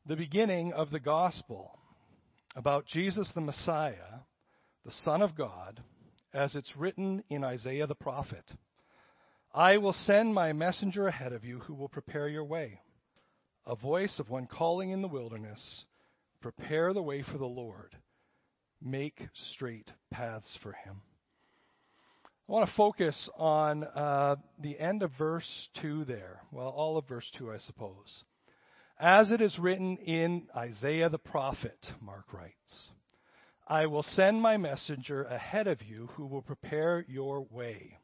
the beginning of the gospel about Jesus the Messiah, the Son of God, as it's written in Isaiah the prophet. I will send my messenger ahead of you who will prepare your way. A voice of one calling in the wilderness, prepare the way for the Lord. Make straight paths for him. I want to focus on the end of verse 2 there. Well, all of verse 2, I suppose. As it is written in Isaiah the prophet, Mark writes, I will send my messenger ahead of you who will prepare your way.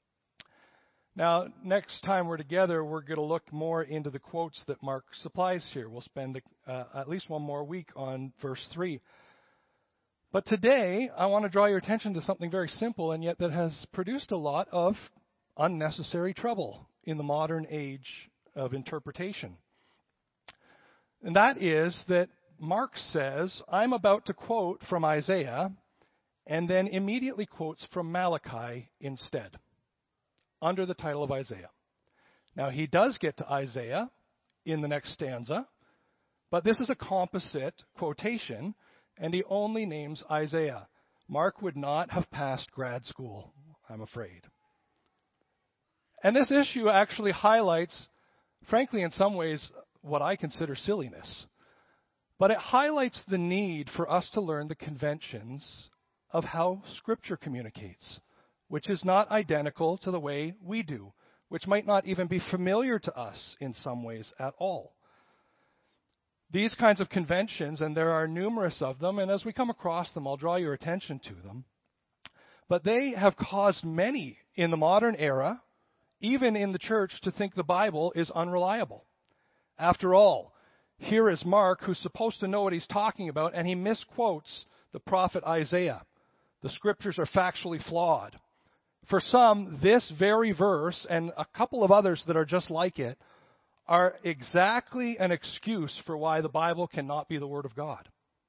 Now, next time we're together, we're going to look more into the quotes that Mark supplies here. We'll spend at least one more week on verse 3. But today, I want to draw your attention to something very simple, and yet that has produced a lot of unnecessary trouble in the modern age of interpretation. And that is that Mark says, I'm about to quote from Isaiah, and then immediately quotes from Malachi instead, under the title of Isaiah. Now, he does get to Isaiah in the next stanza, but this is a composite quotation, and he only names Isaiah. Mark would not have passed grad school, I'm afraid. And this issue actually highlights, frankly, in some ways, what I consider silliness. But it highlights the need for us to learn the conventions of how Scripture communicates, which is not identical to the way we do, which might not even be familiar to us in some ways at all. These kinds of conventions, and there are numerous of them, and as we come across them, I'll draw your attention to them. But they have caused many in the modern era, even in the church, to think the Bible is unreliable. After all, here is Mark, who's supposed to know what he's talking about, and he misquotes the prophet Isaiah. The Scriptures are factually flawed. For some, this very verse, and a couple of others that are just like it, are exactly an excuse for why the Bible cannot be the Word of God.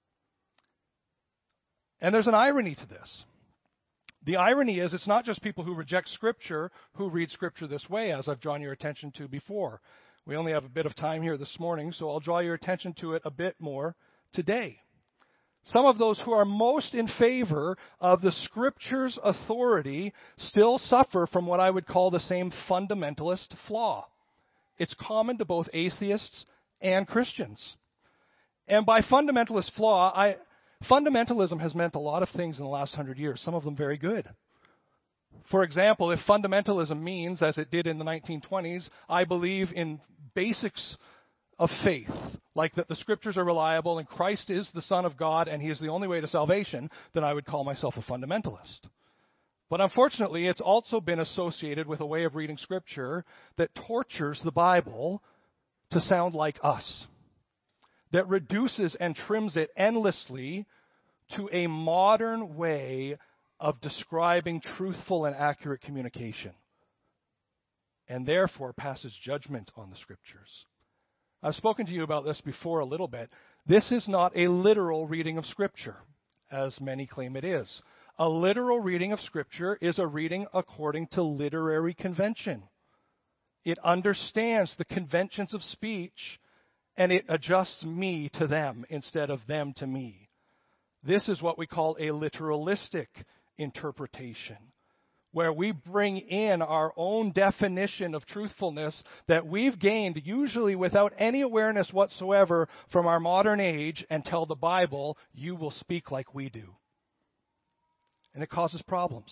And there's an irony to this. The irony is it's not just people who reject Scripture who read Scripture this way, as I've drawn your attention to before. We only have a bit of time here this morning, so I'll draw your attention to it a bit more today. Some of those who are most in favor of the Scripture's authority still suffer from what I would call the same fundamentalist flaw. It's common to both atheists and Christians. And by fundamentalist flaw, fundamentalism has meant a lot of things in the last 100 years, some of them very good. For example, if fundamentalism means, as it did in the 1920s, I believe in basics of faith, like that the Scriptures are reliable and Christ is the Son of God and He is the only way to salvation, then I would call myself a fundamentalist. But unfortunately, it's also been associated with a way of reading Scripture that tortures the Bible to sound like us, that reduces and trims it endlessly to a modern way of describing truthful and accurate communication, and therefore passes judgment on the Scriptures. I've spoken to you about this before a little bit. This is not a literal reading of Scripture, as many claim it is. A literal reading of Scripture is a reading according to literary convention. It understands the conventions of speech, and it adjusts me to them instead of them to me. This is what we call a literalistic interpretation, where we bring in our own definition of truthfulness that we've gained, usually without any awareness whatsoever, from our modern age, and tell the Bible, you will speak like we do. And it causes problems.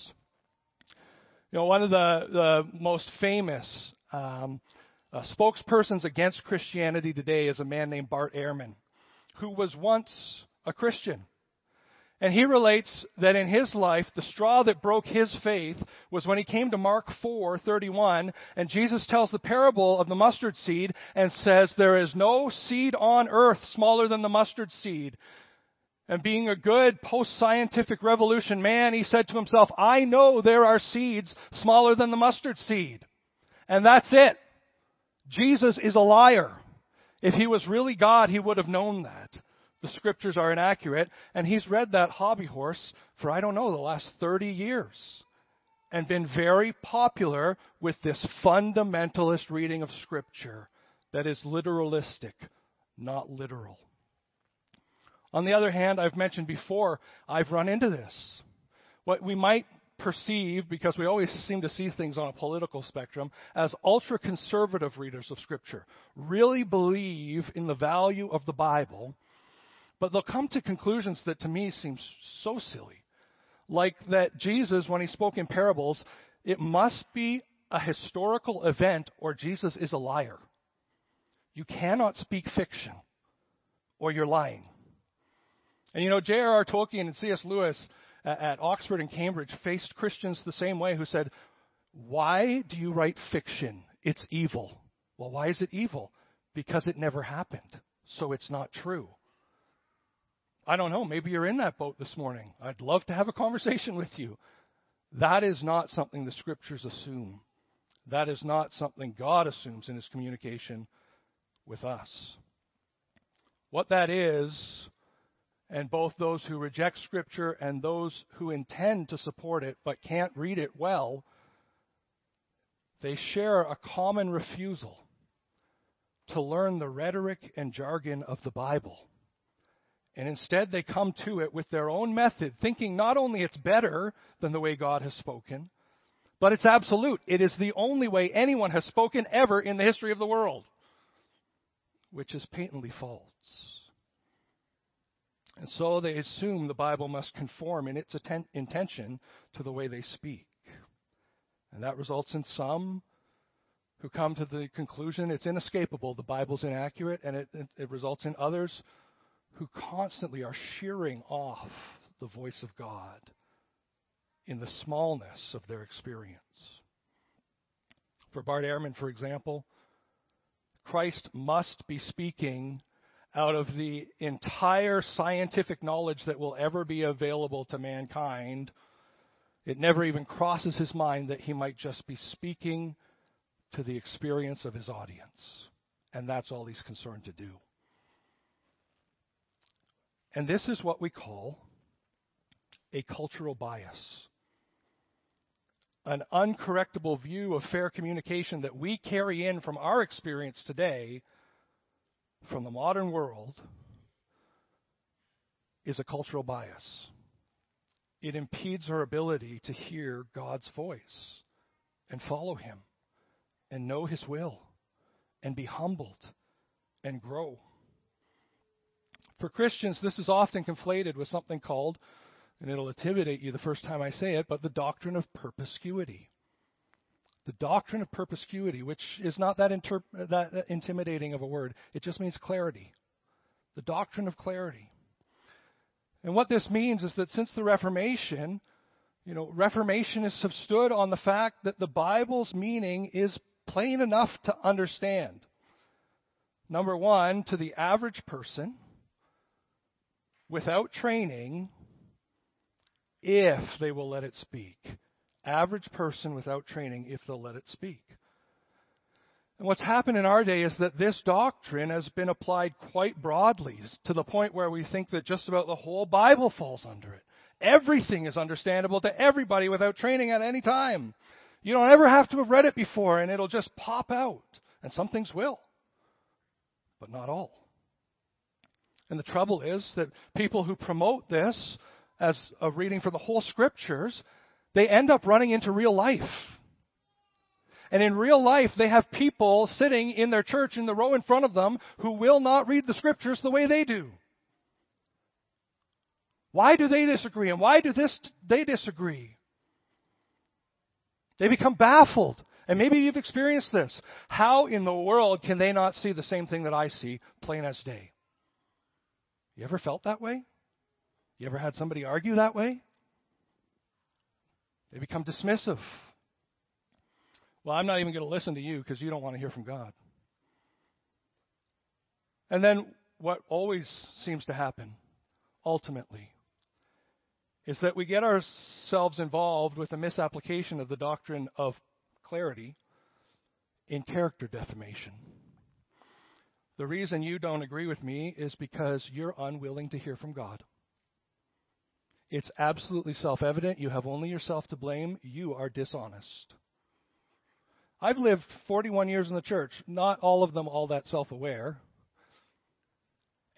You know, one of the most famous spokespersons against Christianity today is a man named Bart Ehrman, who was once a Christian. And he relates that in his life, the straw that broke his faith was when he came to Mark 4:31, and Jesus tells the parable of the mustard seed and says, there is no seed on earth smaller than the mustard seed. And being a good post-scientific revolution man, he said to himself, I know there are seeds smaller than the mustard seed. And that's it. Jesus is a liar. If he was really God, he would have known that. The Scriptures are inaccurate, and he's read that hobby horse for, the last 30 years, and been very popular with this fundamentalist reading of Scripture that is literalistic, not literal. On the other hand, I've mentioned before, I've run into this. What we might perceive, because we always seem to see things on a political spectrum, as ultra-conservative readers of Scripture, really believe in the value of the Bible, but they'll come to conclusions that to me seem so silly. Like that Jesus, when he spoke in parables, it must be a historical event or Jesus is a liar. You cannot speak fiction or you're lying. And you know, J.R.R. Tolkien and C.S. Lewis at Oxford and Cambridge faced Christians the same way, who said, why do you write fiction? It's evil. Well, why is it evil? Because it never happened, so it's not true. I don't know, maybe you're in that boat this morning. I'd love to have a conversation with you. That is not something the Scriptures assume. That is not something God assumes in his communication with us. What that is, and both those who reject Scripture and those who intend to support it but can't read it well, they share a common refusal to learn the rhetoric and jargon of the Bible. And instead they come to it with their own method, thinking not only it's better than the way God has spoken, but it's absolute. It is the only way anyone has spoken ever in the history of the world, which is patently false. And so they assume the Bible must conform in its intention to the way they speak. And that results in some who come to the conclusion it's inescapable, the Bible's inaccurate, and it results in others who constantly are shearing off the voice of God in the smallness of their experience. For Bart Ehrman, for example, Christ must be speaking out of the entire scientific knowledge that will ever be available to mankind. It never even crosses his mind that he might just be speaking to the experience of his audience. And that's all he's concerned to do. And this is what we call a cultural bias. An uncorrectable view of fair communication that we carry in from our experience today, from the modern world, is a cultural bias. It impedes our ability to hear God's voice and follow him and know his will and be humbled and grow. For Christians, this is often conflated with something called, and it'll intimidate you the first time I say it, but the doctrine of perspicuity. The doctrine of perspicuity, which is not that intimidating of a word. It just means clarity. The doctrine of clarity. And what this means is that since the Reformation, Reformationists have stood on the fact that the Bible's meaning is plain enough to understand. Number one, to the average person, without training, if they will let it speak. Average person without training, if they'll let it speak. And what's happened in our day is that this doctrine has been applied quite broadly, to the point where we think that just about the whole Bible falls under it. Everything is understandable to everybody without training at any time. You don't ever have to have read it before, and it'll just pop out. And some things will, but not all. And the trouble is that people who promote this as a reading for the whole Scriptures, they end up running into real life. And in real life, they have people sitting in their church in the row in front of them who will not read the Scriptures the way they do. Why do they disagree? And why do they disagree? They become baffled. And maybe you've experienced this. How in the world can they not see the same thing that I see, plain as day? You ever felt that way? You ever had somebody argue that way? They become dismissive. Well, I'm not even going to listen to you because you don't want to hear from God. And then what always seems to happen, ultimately, is that we get ourselves involved with a misapplication of the doctrine of clarity in character defamation. The reason you don't agree with me is because you're unwilling to hear from God. It's absolutely self-evident. You have only yourself to blame. You are dishonest. I've lived 41 years in the church, not all of them all that self-aware.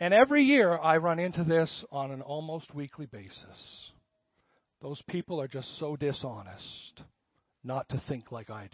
And every year I run into this on an almost weekly basis. Those people are just so dishonest not to think like I do.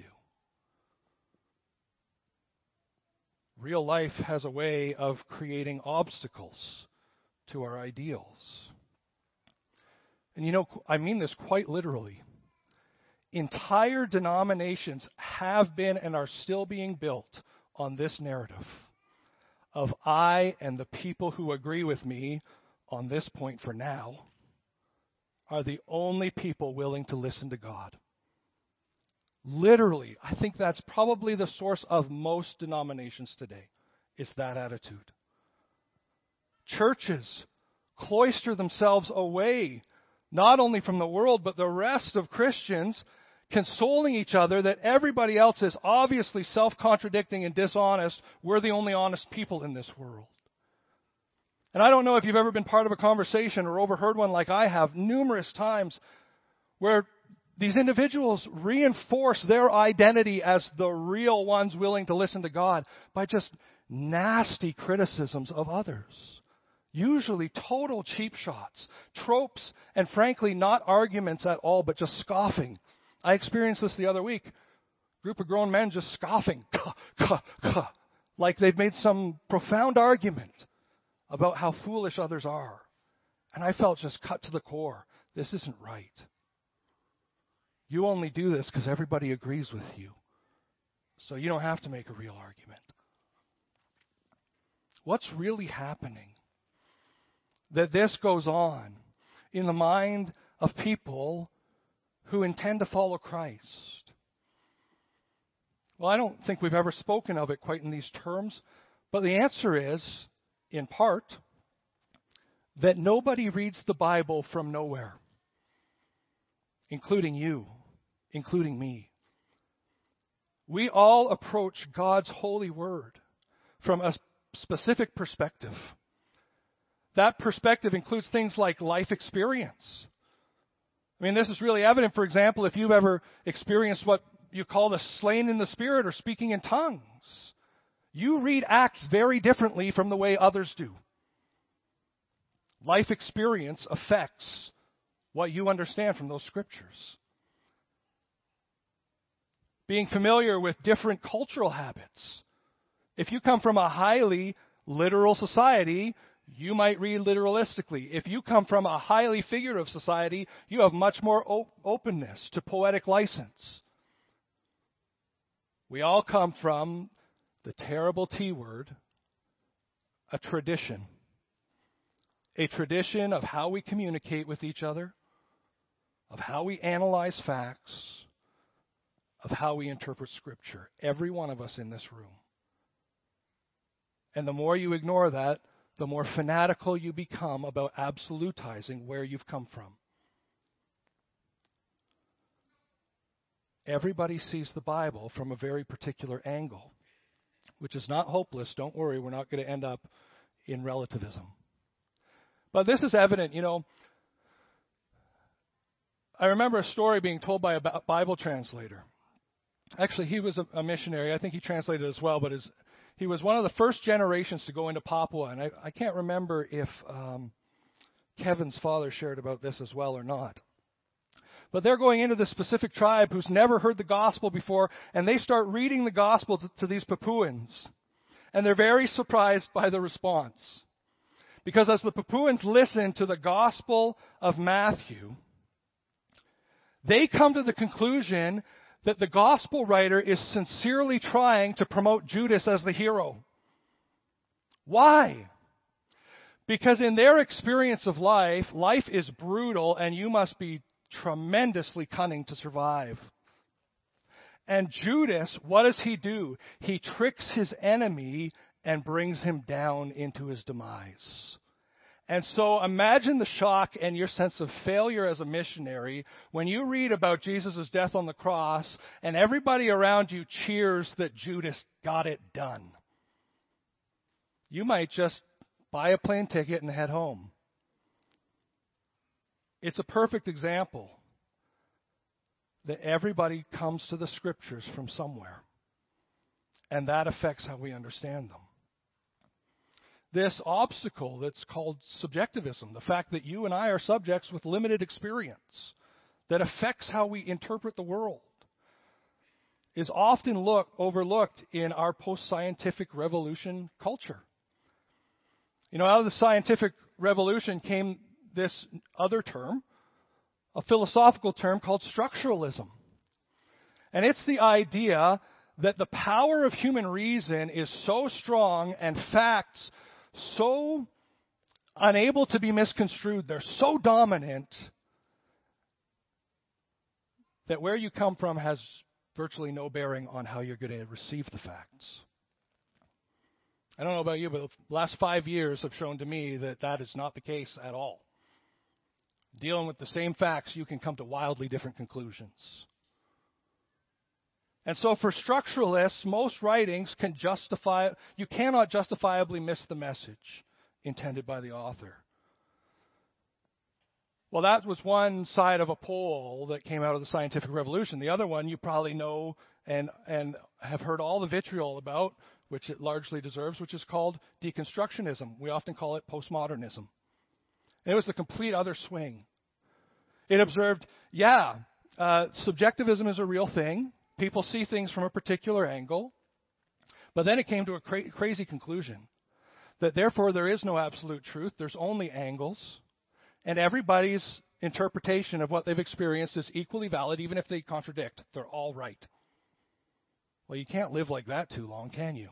Real life has a way of creating obstacles to our ideals. And you know, I mean this quite literally. Entire denominations have been and are still being built on this narrative of I and the people who agree with me on this point for now are the only people willing to listen to God. Literally, I think that's probably the source of most denominations today, is that attitude. Churches cloister themselves away, not only from the world, but the rest of Christians, consoling each other that everybody else is obviously self-contradicting and dishonest. We're the only honest people in this world. And I don't know if you've ever been part of a conversation or overheard one like I have numerous times where these individuals reinforce their identity as the real ones willing to listen to God by just nasty criticisms of others. Usually total cheap shots, tropes, and frankly not arguments at all, but just scoffing. I experienced this the other week. Group of grown men just scoffing, like they've made some profound argument about how foolish others are. And I felt just cut to the core. This isn't right. You only do this because everybody agrees with you. So you don't have to make a real argument. What's really happening? That this goes on in the mind of people who intend to follow Christ. Well, I don't think we've ever spoken of it quite in these terms, but the answer is, in part, that nobody reads the Bible from nowhere, including you, including me. We all approach God's holy word from a specific perspective. That perspective includes things like life experience. I mean, this is really evident, for example, if you've ever experienced what you call the slain in the Spirit or speaking in tongues. You read Acts very differently from the way others do. Life experience affects what you understand from those scriptures. Being familiar with different cultural habits. If you come from a highly literal society, you might read literalistically. If you come from a highly figurative society, you have much more openness to poetic license. We all come from the terrible T word, a tradition. A tradition of how we communicate with each other, of how we analyze facts, of how we interpret Scripture. Every one of us in this room. And the more you ignore that, the more fanatical you become about absolutizing where you've come from. Everybody sees the Bible from a very particular angle, which is not hopeless. Don't worry, we're not going to end up in relativism. But this is evident, you know. I remember a story being told by a Bible translator. Actually, he was a missionary. I think he translated as well, but he was one of the first generations to go into Papua. And I can't remember if Kevin's father shared about this as well or not. But they're going into this specific tribe who's never heard the gospel before, and they start reading the gospel to these Papuans. And they're very surprised by the response. Because as the Papuans listen to the Gospel of Matthew, they come to the conclusion that the Gospel writer is sincerely trying to promote Judas as the hero. Why? Because in their experience of life, life is brutal and you must be tremendously cunning to survive. And Judas, what does he do? He tricks his enemy and brings him down into his demise. And so imagine the shock and your sense of failure as a missionary when you read about Jesus' death on the cross and everybody around you cheers that Judas got it done. You might just buy a plane ticket and head home. It's a perfect example that everybody comes to the Scriptures from somewhere. And that affects how we understand them. this obstacle that's called subjectivism, the fact that you and I are subjects with limited experience that affects how we interpret the world, is often overlooked in our post-scientific revolution culture. You know, out of the scientific revolution came this other term, a philosophical term called structuralism. And it's the idea that the power of human reason is so strong and facts so unable to be misconstrued, they're so dominant, that where you come from has virtually no bearing on how you're going to receive the facts. I don't know about you, but the last 5 years have shown to me that that is not the case at all. Dealing with the same facts, you can come to wildly different conclusions. And so for structuralists, most writings you cannot justifiably miss the message intended by the author. Well, that was one side of a pole that came out of the scientific revolution. The other one you probably know and have heard all the vitriol about, which it largely deserves, which is called deconstructionism. We often call it postmodernism. And it was the complete other swing. It observed, subjectivism is a real thing. People see things from a particular angle. But then it came to a crazy conclusion that therefore there is no absolute truth. There's only angles. And everybody's interpretation of what they've experienced is equally valid, even if they contradict. They're all right. Well, you can't live like that too long, can you?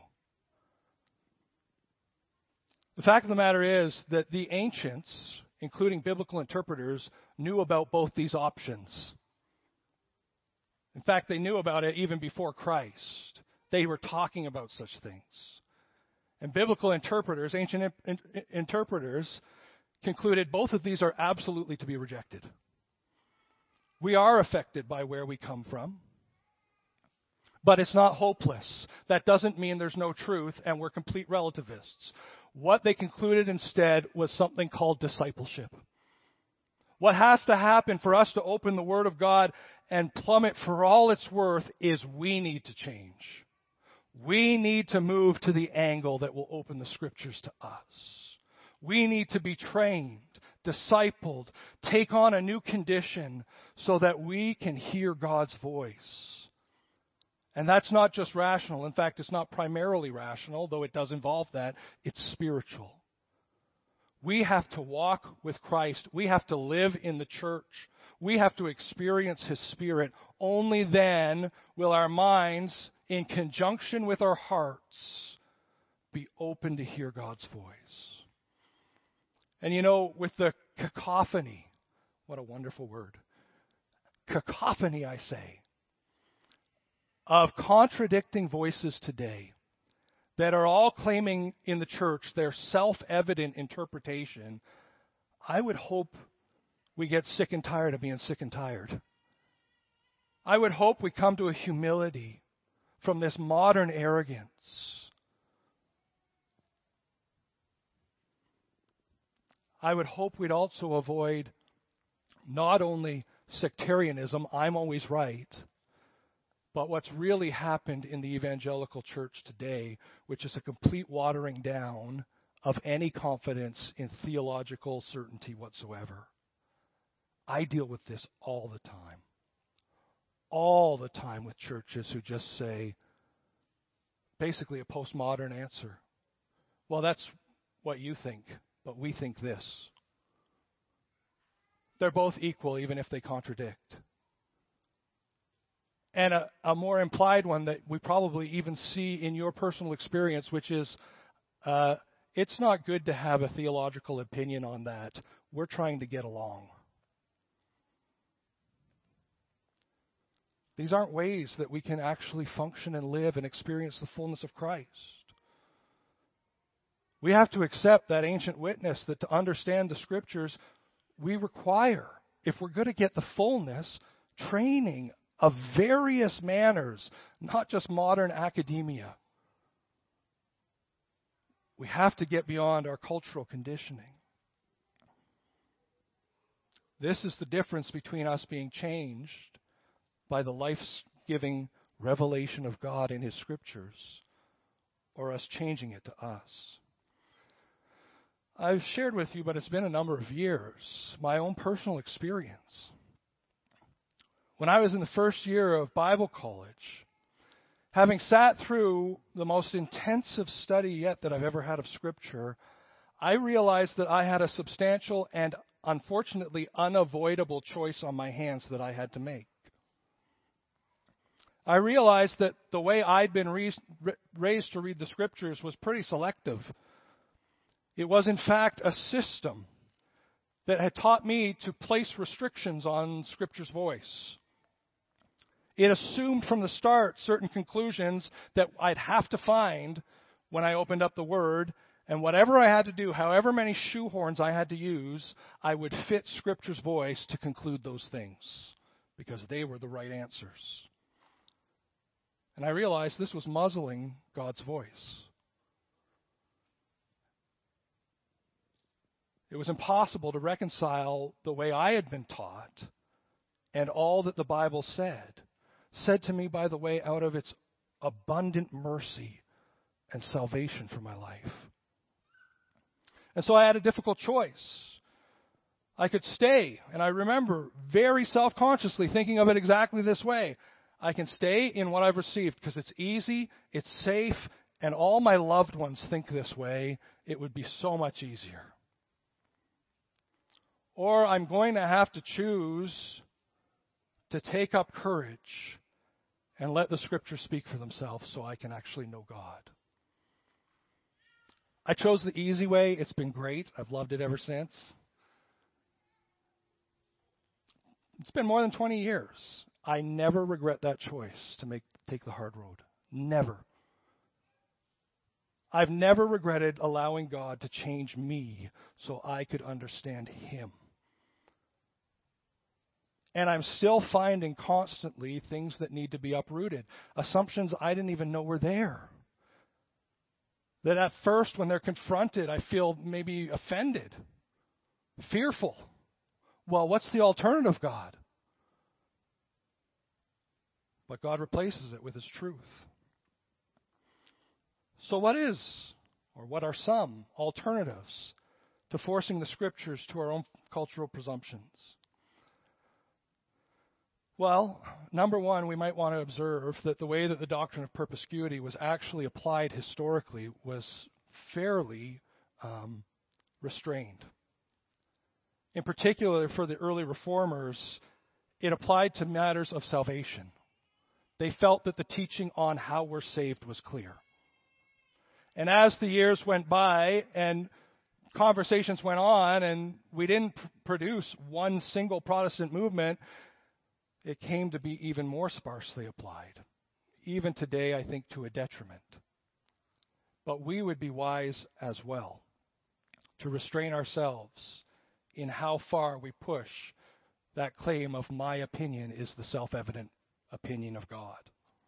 The fact of the matter is that the ancients, including biblical interpreters, knew about both these options. In fact, they knew about it even before Christ. They were talking about such things. And biblical interpreters, ancient interpreters, concluded both of these are absolutely to be rejected. We are affected by where we come from. But it's not hopeless. That doesn't mean there's no truth and we're complete relativists. What they concluded instead was something called discipleship. What has to happen for us to open the Word of God and plumb it for all it's worth is we need to change. We need to move to the angle that will open the Scriptures to us. We need to be trained, discipled, take on a new condition so that we can hear God's voice. And that's not just rational. In fact, it's not primarily rational, though it does involve that. It's spiritual. We have to walk with Christ. We have to live in the church. We have to experience His Spirit. Only then will our minds, in conjunction with our hearts, be open to hear God's voice. And you know, with the cacophony, what a wonderful word. Cacophony, I say, of contradicting voices today that are all claiming in the church their self-evident interpretation, I would hope we get sick and tired of being sick and tired. I would hope we come to a humility from this modern arrogance. I would hope we'd also avoid not only sectarianism, I'm always right, but what's really happened in the evangelical church today, which is a complete watering down of any confidence in theological certainty whatsoever. I deal with this all the time. All the time with churches who just say, basically a postmodern answer. Well, that's what you think, but we think this. They're both equal, even if they contradict. And a more implied one that we probably even see in your personal experience, which is, it's not good to have a theological opinion on that. We're trying to get along. These aren't ways that we can actually function and live and experience the fullness of Christ. We have to accept that ancient witness that to understand the Scriptures, we require, if we're going to get the fullness, training of various manners, not just modern academia. We have to get beyond our cultural conditioning. This is the difference between us being changed by the life-giving revelation of God in His Scriptures or us changing it to us. I've shared with you, but it's been a number of years, my own personal experience. When I was in the first year of Bible college, having sat through the most intensive study yet that I've ever had of Scripture, I realized that I had a substantial and unfortunately unavoidable choice on my hands that I had to make. I realized that the way I'd been raised to read the Scriptures was pretty selective. It was, in fact, a system that had taught me to place restrictions on Scripture's voice. It assumed from the start certain conclusions that I'd have to find when I opened up the Word, and whatever I had to do, however many shoehorns I had to use, I would fit Scripture's voice to conclude those things, because they were the right answers. And I realized this was muzzling God's voice. It was impossible to reconcile the way I had been taught and all that the Bible said to me, by the way, out of its abundant mercy and salvation for my life. And so I had a difficult choice. I could stay, and I remember very self-consciously thinking of it exactly this way. I can stay in what I've received because it's easy, it's safe, and all my loved ones think this way. It would be so much easier. Or I'm going to have to choose to take up courage and let the Scriptures speak for themselves so I can actually know God. I chose the easy way. It's been great. I've loved it ever since. It's been more than 20 years. I never regret that choice to take the hard road. Never. I've never regretted allowing God to change me so I could understand Him. And I'm still finding constantly things that need to be uprooted. Assumptions I didn't even know were there. That at first, when they're confronted, I feel maybe offended, fearful. Well, what's the alternative, God? But God replaces it with His truth. So what are some alternatives to forcing the Scriptures to our own cultural presumptions? Well, number one, we might want to observe that the way that the doctrine of perspicuity was actually applied historically was fairly restrained. In particular, for the early reformers, it applied to matters of salvation. They felt that the teaching on how we're saved was clear. And as the years went by and conversations went on and we didn't produce one single Protestant movement, it came to be even more sparsely applied. Even today, I think, to a detriment. But we would be wise as well to restrain ourselves in how far we push that claim of my opinion is the self-evident opinion of God.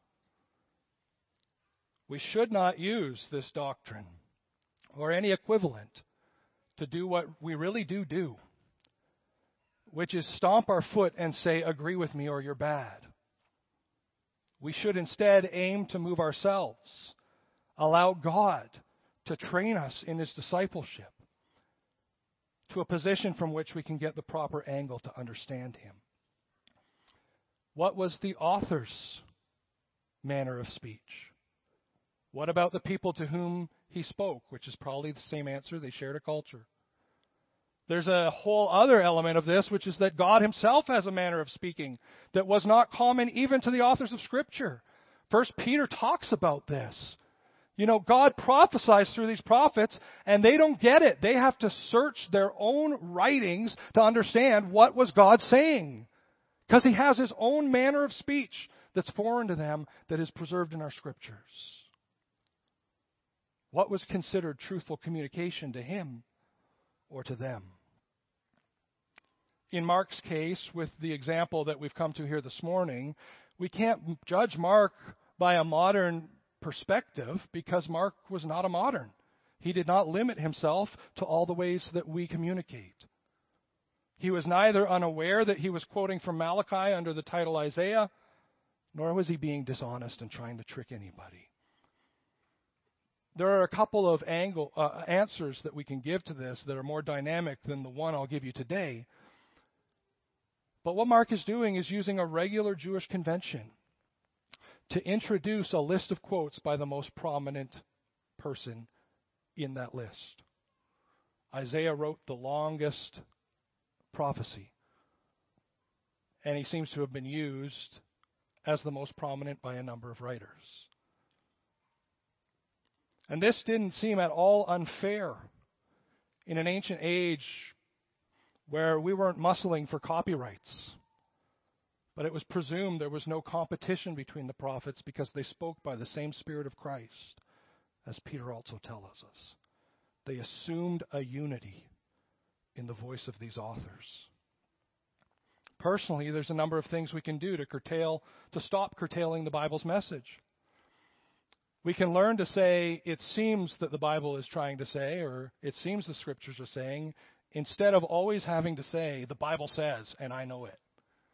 We should not use this doctrine or any equivalent to do what we really do, which is stomp our foot and say, agree with me or you're bad. We should instead aim to move ourselves, allow God to train us in His discipleship to a position from which we can get the proper angle to understand Him. What was the author's manner of speech? What about the people to whom he spoke, which is probably the same answer. They shared a culture. There's a whole other element of this, which is that God Himself has a manner of speaking that was not common even to the authors of Scripture. First Peter talks about this. You know, God prophesies through these prophets, and they don't get it. They have to search their own writings to understand what was God saying. Because He has His own manner of speech that's foreign to them that is preserved in our Scriptures. What was considered truthful communication to Him or to them? In Mark's case, with the example that we've come to here this morning, we can't judge Mark by a modern perspective because Mark was not a modern. He did not limit himself to all the ways that we communicate. He was neither unaware that he was quoting from Malachi under the title Isaiah, nor was he being dishonest and trying to trick anybody. There are a couple of answers that we can give to this that are more dynamic than the one I'll give you today. But what Mark is doing is using a regular Jewish convention to introduce a list of quotes by the most prominent person in that list. Isaiah wrote the longest prophecy, and he seems to have been used as the most prominent by a number of writers. And this didn't seem at all unfair in an ancient age where we weren't muscling for copyrights. But it was presumed there was no competition between the prophets because they spoke by the same Spirit of Christ, as Peter also tells us. They assumed a unity in the voice of these authors. Personally, there's a number of things we can do to stop curtailing the Bible's message. We can learn to say, it seems that the Bible is trying to say, or it seems the Scriptures are saying, instead of always having to say, the Bible says, and I know it.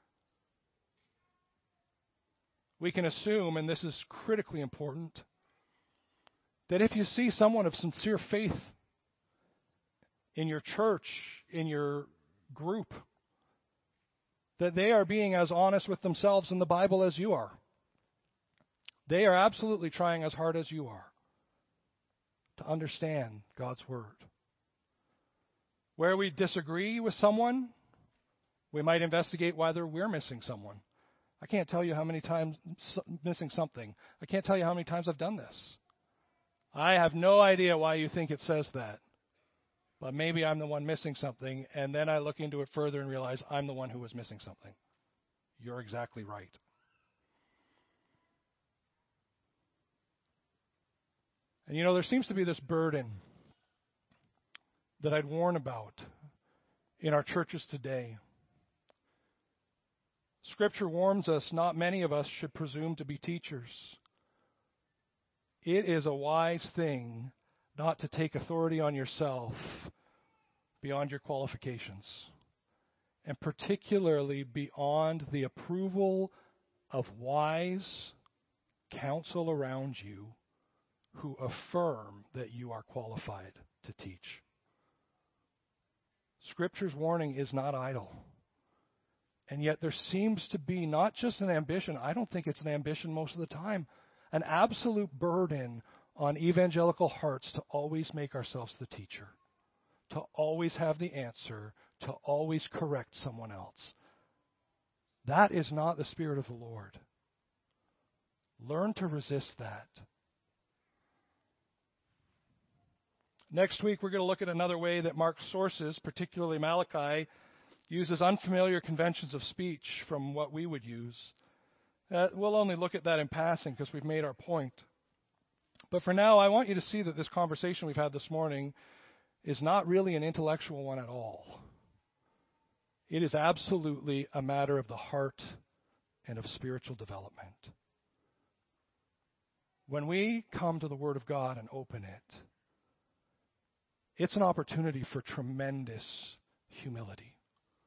We can assume, and this is critically important, that if you see someone of sincere faith in your church, in your group, that they are being as honest with themselves in the Bible as you are. They are absolutely trying as hard as you are to understand God's Word. Where we disagree with someone, we might investigate whether we're missing someone. I can't tell you how many times missing something. I can't tell you how many times I've done this. I have no idea why you think it says that. But maybe I'm the one missing something, and then I look into it further and realize I'm the one who was missing something. You're exactly right. And there seems to be this burden that I'd warn about in our churches today. Scripture warns us not many of us should presume to be teachers. It is a wise thing not to take authority on yourself beyond your qualifications, and particularly beyond the approval of wise counsel around you who affirm that you are qualified to teach. Scripture's warning is not idle. And yet there seems to be not just an ambition, I don't think it's an ambition most of the time, an absolute burden on evangelical hearts to always make ourselves the teacher, to always have the answer, to always correct someone else. That is not the Spirit of the Lord. Learn to resist that. Next week, we're going to look at another way that Mark's sources, particularly Malachi, uses unfamiliar conventions of speech from what we would use. We'll only look at that in passing because we've made our point. But for now, I want you to see that this conversation we've had this morning is not really an intellectual one at all. It is absolutely a matter of the heart and of spiritual development. When we come to the Word of God and open it, it's an opportunity for tremendous humility.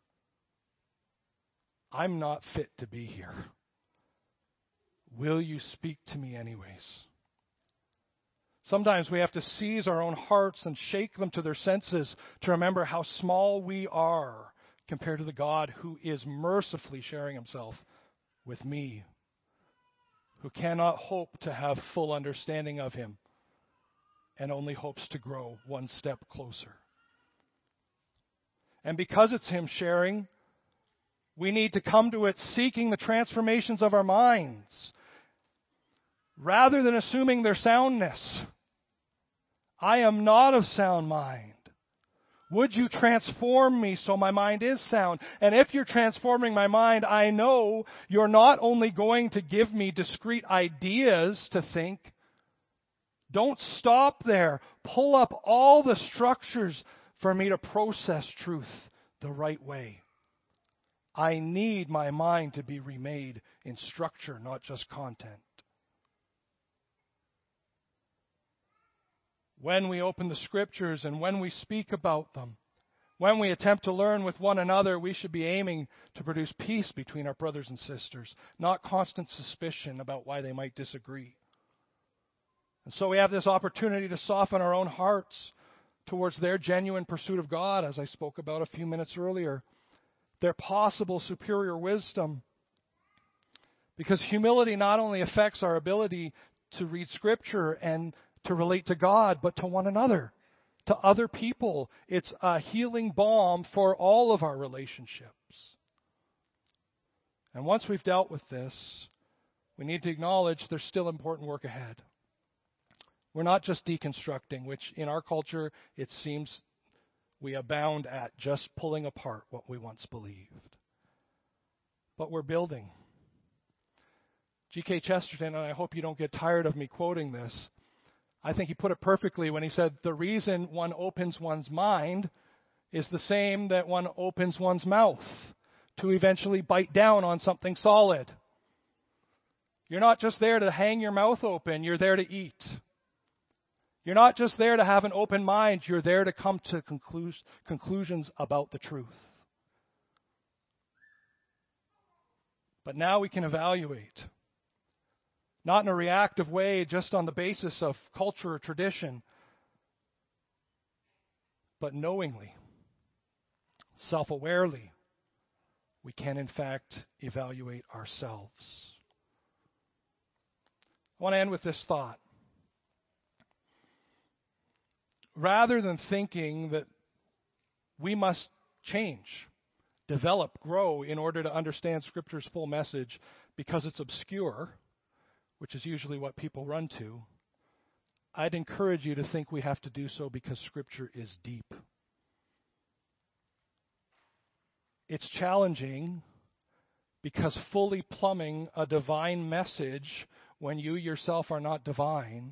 I'm not fit to be here. Will you speak to me anyways? Sometimes we have to seize our own hearts and shake them to their senses to remember how small we are compared to the God who is mercifully sharing himself with me, who cannot hope to have full understanding of him and only hopes to grow one step closer. And because it's him sharing, we need to come to it seeking the transformations of our minds rather than assuming their soundness. I am not of sound mind. Would you transform me so my mind is sound? And if you're transforming my mind, I know you're not only going to give me discrete ideas to think. Don't stop there. Pull up all the structures for me to process truth the right way. I need my mind to be remade in structure, not just content. When we open the Scriptures and when we speak about them, when we attempt to learn with one another, we should be aiming to produce peace between our brothers and sisters, not constant suspicion about why they might disagree. And so we have this opportunity to soften our own hearts towards their genuine pursuit of God, as I spoke about a few minutes earlier, their possible superior wisdom. Because humility not only affects our ability to read Scripture and to relate to God, but to one another, to other people. It's a healing balm for all of our relationships. And once we've dealt with this, we need to acknowledge there's still important work ahead. We're not just deconstructing, which in our culture it seems we abound at, just pulling apart what we once believed. But we're building. G.K. Chesterton, and I hope you don't get tired of me quoting this, I think he put it perfectly when he said, the reason one opens one's mind is the same that one opens one's mouth, to eventually bite down on something solid. You're not just there to hang your mouth open, you're there to eat. You're not just there to have an open mind, you're there to come to conclusions about the truth. But now we can evaluate. Not in a reactive way, just on the basis of culture or tradition, but knowingly, self-awarely, we can in fact evaluate ourselves. I want to end with this thought. Rather than thinking that we must change, develop, grow in order to understand Scripture's full message because it's obscure, which is usually what people run to, I'd encourage you to think we have to do so because Scripture is deep. It's challenging because fully plumbing a divine message when you yourself are not divine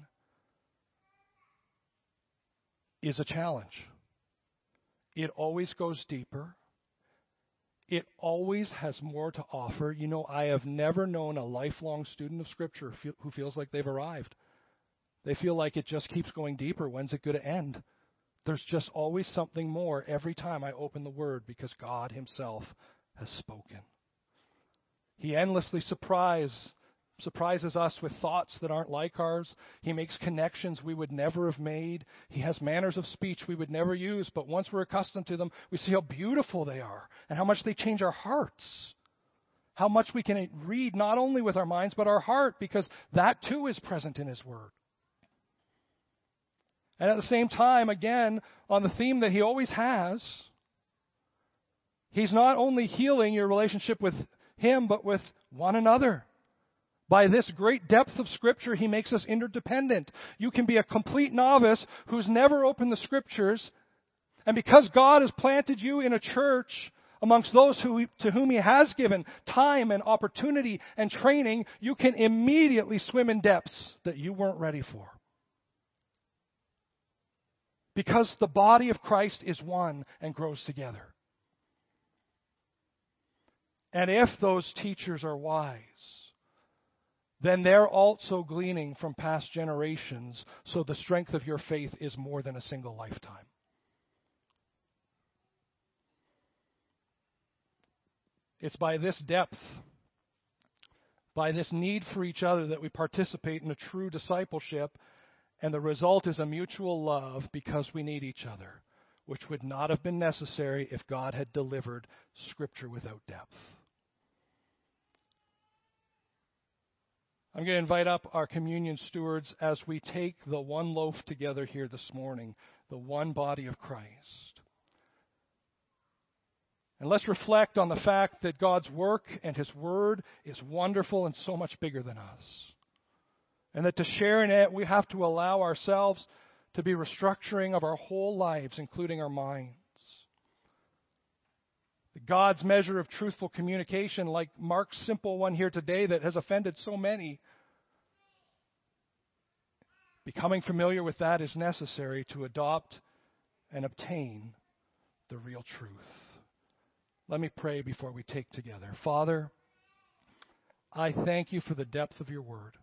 is a challenge. It always goes deeper. It always has more to offer. You know, I have never known a lifelong student of Scripture who feels like they've arrived. They feel like it just keeps going deeper. When's it going to end? There's just always something more every time I open the Word because God Himself has spoken. He endlessly surprises us with thoughts that aren't like ours. He makes connections we would never have made. He has manners of speech we would never use, but once we're accustomed to them, we see how beautiful they are and how much they change our hearts. How much we can read not only with our minds, but our heart, because that too is present in His Word. And at the same time, again, on the theme that He always has, He's not only healing your relationship with Him, but with one another. By this great depth of Scripture, He makes us interdependent. You can be a complete novice who's never opened the Scriptures, and because God has planted you in a church amongst those to whom He has given time and opportunity and training, you can immediately swim in depths that you weren't ready for. Because the body of Christ is one and grows together. And if those teachers are wise, then they're also gleaning from past generations, so the strength of your faith is more than a single lifetime. It's by this depth, by this need for each other, that we participate in a true discipleship, and the result is a mutual love because we need each other, which would not have been necessary if God had delivered Scripture without depth. I'm going to invite up our communion stewards as we take the one loaf together here this morning, the one body of Christ. And let's reflect on the fact that God's work and His Word is wonderful and so much bigger than us. And that to share in it, we have to allow ourselves to be restructuring of our whole lives, including our minds. God's measure of truthful communication, like Mark's simple one here today that has offended so many, becoming familiar with that is necessary to adopt and obtain the real truth. Let me pray before we take together. Father, I thank You for the depth of Your Word.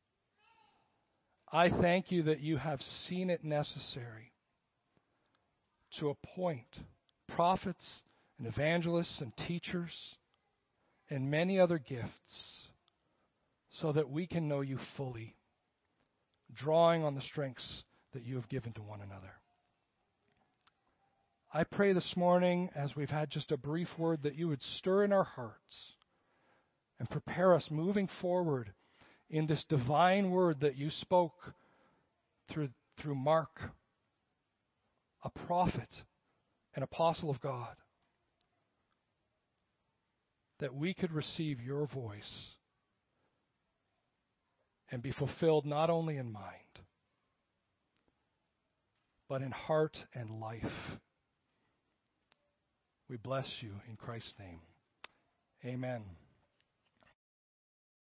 I thank You that You have seen it necessary to appoint prophets and evangelists and teachers and many other gifts so that we can know You fully, drawing on the strengths that you have given to one another. I pray this morning, as we've had just a brief word, that you would stir in our hearts and prepare us moving forward in this divine word that you spoke through Mark, a prophet, an apostle of God, that we could receive your voice and be fulfilled not only in mind, but in heart and life. We bless you in Christ's name. Amen.